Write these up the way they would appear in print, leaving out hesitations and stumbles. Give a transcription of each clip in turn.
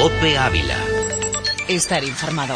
COPE Ávila. Estar informado.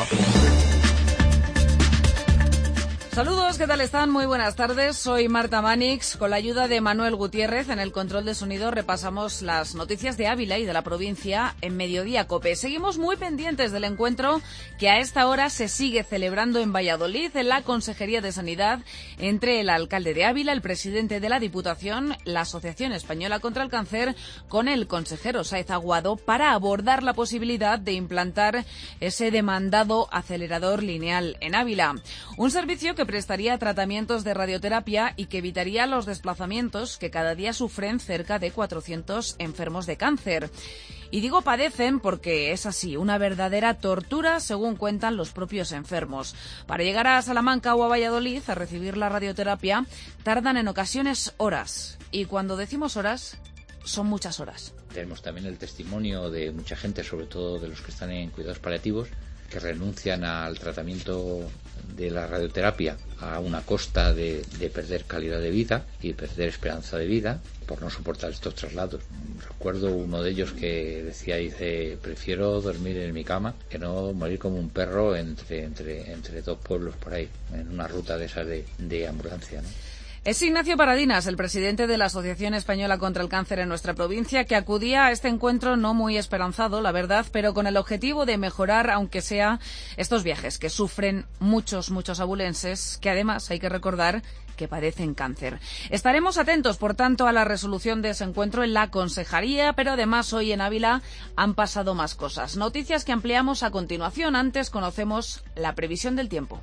Saludos, ¿qué tal están? Muy buenas tardes, soy Marta Manix. Con la ayuda de Manuel Gutiérrez en el control de sonido repasamos las noticias de Ávila y de la provincia en Mediodía COPE. Seguimos muy pendientes del encuentro que a esta hora se sigue celebrando en Valladolid, en la Consejería de Sanidad, entre el alcalde de Ávila, el presidente de la Diputación, la Asociación Española contra el Cáncer, con el consejero Sáez Aguado, para abordar la posibilidad de implantar ese demandado acelerador lineal en Ávila. Un servicio que prestaría tratamientos de radioterapia y que evitaría los desplazamientos que cada día sufren cerca de 400 enfermos de cáncer. Y digo padecen porque es así, una verdadera tortura según cuentan los propios enfermos. Para llegar a Salamanca o a Valladolid a recibir la radioterapia tardan en ocasiones horas. Y cuando decimos horas, son muchas horas. Tenemos también el testimonio de mucha gente, sobre todo de los que están en cuidados paliativos, que renuncian al tratamiento de la radioterapia a una costa de perder calidad de vida y perder esperanza de vida por no soportar estos traslados. Recuerdo uno de ellos que dice, prefiero dormir en mi cama que no morir como un perro entre dos pueblos por ahí, en una ruta de esas de ambulancia, ¿no? Es Ignacio Paradinas, el presidente de la Asociación Española contra el Cáncer en nuestra provincia, que acudía a este encuentro no muy esperanzado, la verdad, pero con el objetivo de mejorar, aunque sea, estos viajes que sufren muchos abulenses, que además hay que recordar que padecen cáncer. Estaremos atentos, por tanto, a la resolución de ese encuentro en la Consejería, pero además hoy en Ávila han pasado más cosas. Noticias que ampliamos a continuación. Antes conocemos la previsión del tiempo.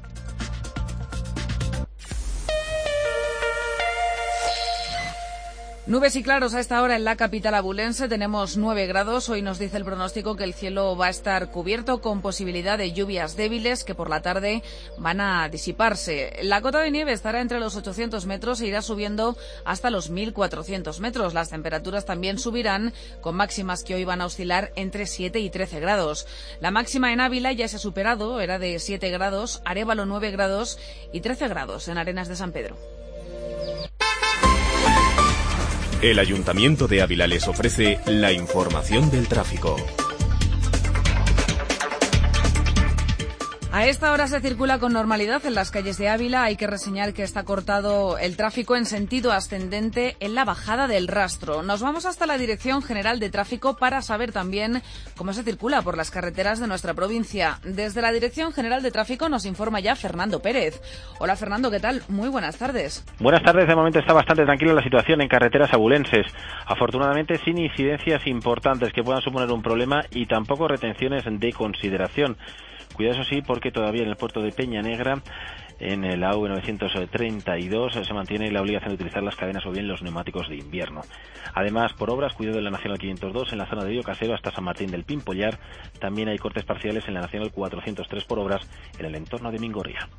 Nubes y claros a esta hora en la capital abulense, tenemos 9 grados. Hoy nos dice el pronóstico que el cielo va a estar cubierto con posibilidad de lluvias débiles que por la tarde van a disiparse. La cota de nieve estará entre los 800 metros e irá subiendo hasta los 1400 metros. Las temperaturas también subirán, con máximas que hoy van a oscilar entre 7 y 13 grados. La máxima en Ávila ya se ha superado, era de 7 grados, Arévalo 9 grados y 13 grados en Arenas de San Pedro. El Ayuntamiento de Ávila les ofrece la información del tráfico. A esta hora se circula con normalidad en las calles de Ávila. Hay que reseñar que está cortado el tráfico en sentido ascendente en la bajada del Rastro. Nos vamos hasta la Dirección General de Tráfico para saber también cómo se circula por las carreteras de nuestra provincia. Desde la Dirección General de Tráfico nos informa ya Fernando Pérez. Hola Fernando, ¿qué tal? Muy buenas tardes. Buenas tardes, de momento está bastante tranquila la situación en carreteras abulenses. Afortunadamente sin incidencias importantes que puedan suponer un problema y tampoco retenciones de consideración. Cuidado, eso sí, porque todavía en el puerto de Peña Negra, en el AV 932, se mantiene la obligación de utilizar las cadenas o bien los neumáticos de invierno. Además, por obras, cuidado en la Nacional 502, en la zona de Río Casero hasta San Martín del Pimpollar. También hay cortes parciales en la Nacional 403 por obras en el entorno de Mingorría.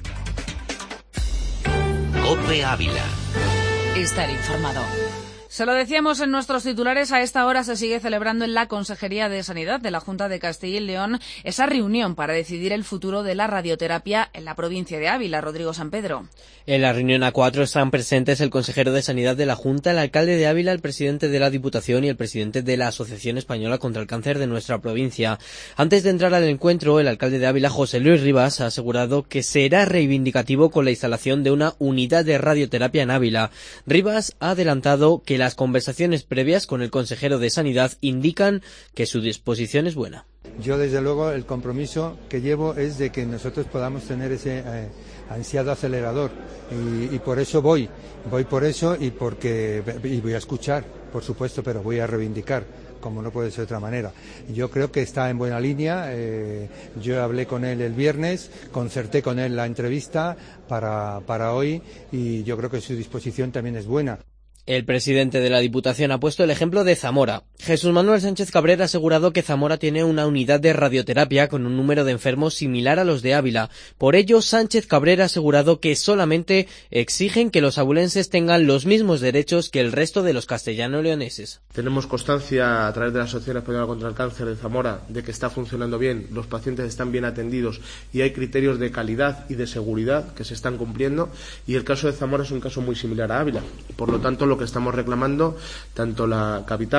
COPE Ávila. Estar informado. Se lo decíamos en nuestros titulares, a esta hora se sigue celebrando en la Consejería de Sanidad de la Junta de Castilla y León esa reunión para decidir el futuro de la radioterapia en la provincia de Ávila. Rodrigo San Pedro. En la reunión A4 están presentes el consejero de Sanidad de la Junta, el alcalde de Ávila, el presidente de la Diputación y el presidente de la Asociación Española contra el Cáncer de nuestra provincia. Antes de entrar al encuentro, el alcalde de Ávila, José Luis Rivas, ha asegurado que será reivindicativo con la instalación de una unidad de radioterapia en Ávila. Rivas ha adelantado que las conversaciones previas con el consejero de Sanidad indican que su disposición es buena. Yo, desde luego, el compromiso que llevo es de que nosotros podamos tener ese ansiado acelerador y por eso voy por eso y voy a escuchar, por supuesto, pero voy a reivindicar, como no puede ser de otra manera. Yo creo que está en buena línea. Yo hablé con él el viernes, concerté con él la entrevista para hoy y yo creo que su disposición también es buena. El presidente de la Diputación ha puesto el ejemplo de Zamora. Jesús Manuel Sánchez Cabrera ha asegurado que Zamora tiene una unidad de radioterapia con un número de enfermos similar a los de Ávila. Por ello, Sánchez Cabrera ha asegurado que solamente exigen que los abulenses tengan los mismos derechos que el resto de los castellano-leoneses. Tenemos constancia a través de la Asociación Española contra el Cáncer de Zamora de que está funcionando bien, los pacientes están bien atendidos y hay criterios de calidad y de seguridad que se están cumpliendo, y el caso de Zamora es un caso muy similar a Ávila. Por lo tanto, lo que estamos reclamando, tanto la capital como la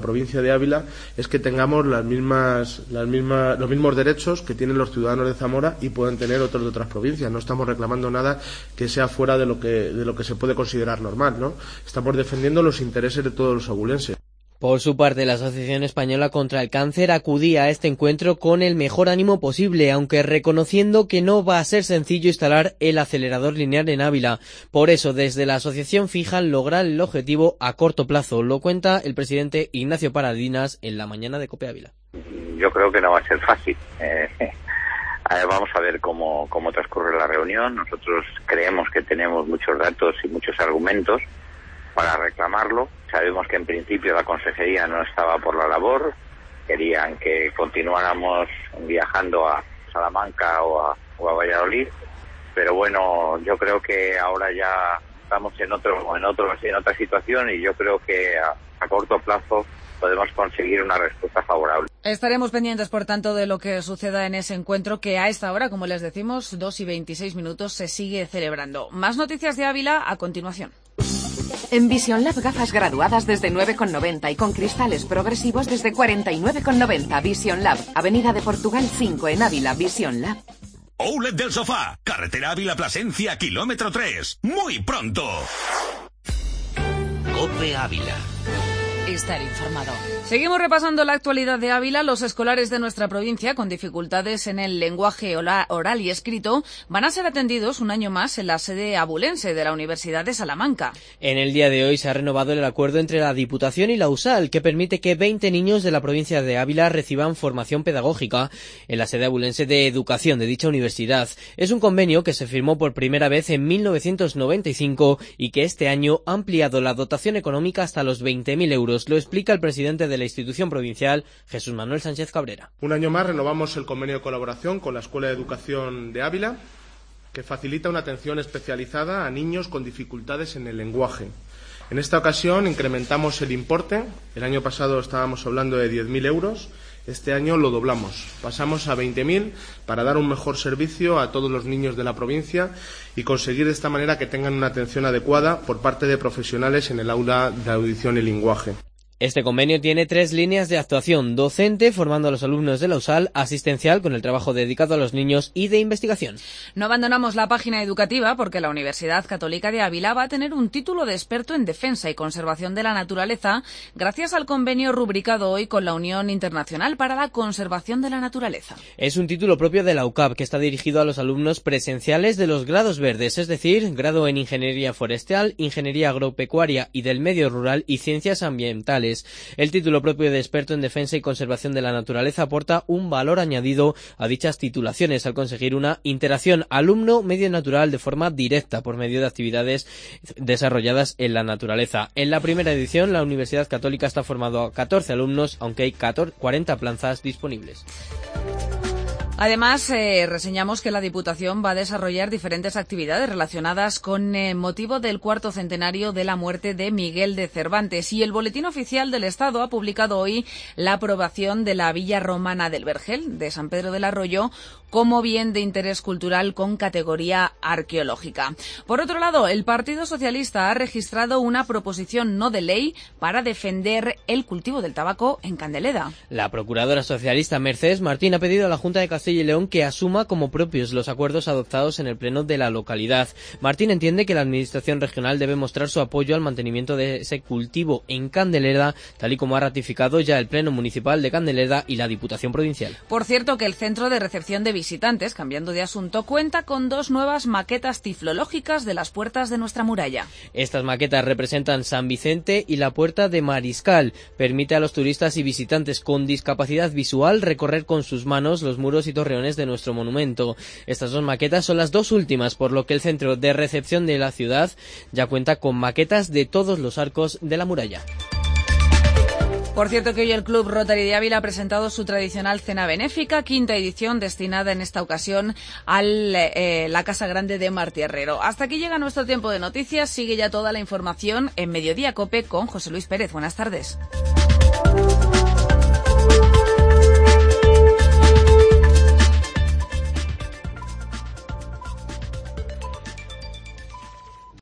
provincia de Ávila es que tengamos los mismos derechos que tienen los ciudadanos de Zamora y pueden tener otros de otras provincias. No estamos reclamando nada que sea fuera de lo que se puede considerar normal, ¿no? Estamos defendiendo los intereses de todos los abulenses. Por su parte, la Asociación Española contra el Cáncer acudía a este encuentro con el mejor ánimo posible, aunque reconociendo que no va a ser sencillo instalar el acelerador lineal en Ávila. Por eso, desde la asociación fijan lograr el objetivo a corto plazo. Lo cuenta el presidente Ignacio Paradinas en la mañana de COPE Ávila. Yo creo que no va a ser fácil. Vamos a ver cómo transcurre la reunión. Nosotros creemos que tenemos muchos datos y muchos argumentos para reclamarlo. Sabemos que en principio la consejería no estaba por la labor, querían que continuáramos viajando a Salamanca o a Valladolid, pero bueno, yo creo que ahora ya estamos en otra situación y yo creo que a corto plazo podemos conseguir una respuesta favorable. Estaremos pendientes, por tanto, de lo que suceda en ese encuentro que a esta hora, como les decimos, 2:26, se sigue celebrando. Más noticias de Ávila a continuación. En Vision Lab, gafas graduadas desde 9,90 y con cristales progresivos desde 49,90. Vision Lab, Avenida de Portugal 5 en Ávila. Vision Lab. Outlet del Sofá, carretera Ávila-Plasencia, kilómetro 3. Muy pronto. COPE Ávila. Estar informado. Seguimos repasando la actualidad de Ávila. Los escolares de nuestra provincia con dificultades en el lenguaje oral y escrito van a ser atendidos un año más en la sede abulense de la Universidad de Salamanca. En el día de hoy se ha renovado el acuerdo entre la Diputación y la USAL, que permite que 20 niños de la provincia de Ávila reciban formación pedagógica en la sede abulense de educación de dicha universidad. Es un convenio que se firmó por primera vez en 1995 y que este año ha ampliado la dotación económica hasta los 20.000 euros. Lo explica el presidente de la institución provincial, Jesús Manuel Sánchez Cabrera. Un año más renovamos el convenio de colaboración con la Escuela de Educación de Ávila, que facilita una atención especializada a niños con dificultades en el lenguaje. En esta ocasión incrementamos el importe. El año pasado estábamos hablando de 10.000 euros. Este año lo doblamos. Pasamos a 20.000 para dar un mejor servicio a todos los niños de la provincia y conseguir de esta manera que tengan una atención adecuada por parte de profesionales en el aula de audición y lenguaje. Este convenio tiene 3 líneas de actuación: docente, formando a los alumnos de la USAL; asistencial, con el trabajo dedicado a los niños; y de investigación. No abandonamos la página educativa porque la Universidad Católica de Ávila va a tener un título de experto en defensa y conservación de la naturaleza gracias al convenio rubricado hoy con la Unión Internacional para la Conservación de la Naturaleza. Es un título propio de la UCAP que está dirigido a los alumnos presenciales de los grados verdes, es decir, grado en Ingeniería Forestal, Ingeniería Agropecuaria y del Medio Rural y Ciencias Ambientales. El título propio de experto en defensa y conservación de la naturaleza aporta un valor añadido a dichas titulaciones al conseguir una interacción alumno-medio natural de forma directa por medio de actividades desarrolladas en la naturaleza. En la primera edición, la Universidad Católica está formado a 14 alumnos, aunque hay 40 plazas disponibles. Además, reseñamos que la Diputación va a desarrollar diferentes actividades relacionadas con motivo del 4º centenario de la muerte de Miguel de Cervantes. Y el Boletín Oficial del Estado ha publicado hoy la aprobación de la Villa Romana del Vergel de San Pedro del Arroyo como bien de interés cultural con categoría arqueológica. Por otro lado, el Partido Socialista ha registrado una proposición no de ley para defender el cultivo del tabaco en Candeleda. La procuradora socialista Mercedes Martín ha pedido a la Junta de Castilla y León que asuma como propios los acuerdos adoptados en el pleno de la localidad. Martín entiende que la Administración regional debe mostrar su apoyo al mantenimiento de ese cultivo en Candeleda, tal y como ha ratificado ya el Pleno Municipal de Candeleda y la Diputación Provincial. Por cierto, que el Centro de Recepción de Visitantes, cambiando de asunto, cuenta con 2 nuevas maquetas tiflológicas de las puertas de nuestra muralla. Estas maquetas representan San Vicente y la Puerta de Mariscal. Permite a los turistas y visitantes con discapacidad visual recorrer con sus manos los muros y torreones de nuestro monumento. Estas 2 maquetas son las 2 últimas, por lo que el Centro de Recepción de la ciudad ya cuenta con maquetas de todos los arcos de la muralla. Por cierto que hoy el Club Rotary de Ávila ha presentado su tradicional cena benéfica, 5ª edición, destinada en esta ocasión a la Casa Grande de Martí Herrero. Hasta aquí llega nuestro tiempo de noticias. Sigue ya toda la información en Mediodía COPE con José Luis Pérez. Buenas tardes.